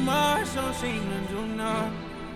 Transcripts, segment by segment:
much, don't seem to do none.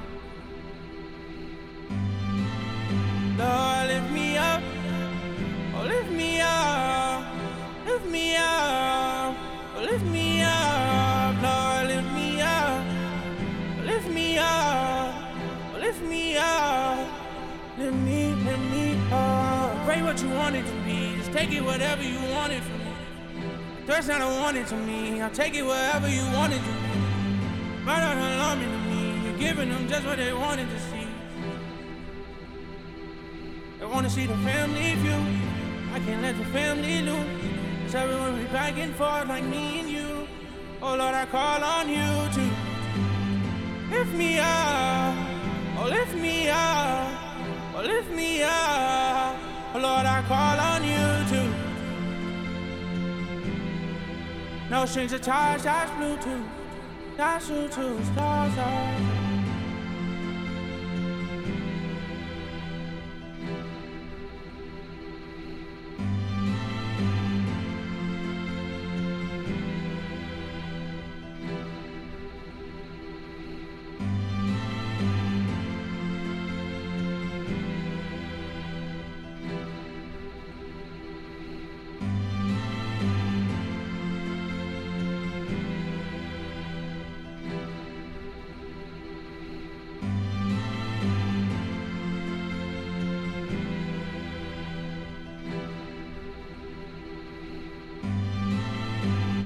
Lord, lift me up, oh lift me up, lift me up, oh lift me up, Lord, lift me up, lift me up, lift me up, lift me up. Pray what you want it to be, just take it whatever you want it from me. That's not I want it to me, I'll take it wherever you want it to be. But don't alarm me to me, you're giving them just what they wanted to see. They wanna see the family view, I can't let the family lose. Cause everyone be back and forth like me and you. Oh Lord, I call on you to lift me up, oh lift me up, oh lift me up. Oh Lord, I call on you to. No strings attached, that's Bluetooth, that's Bluetooth, stars.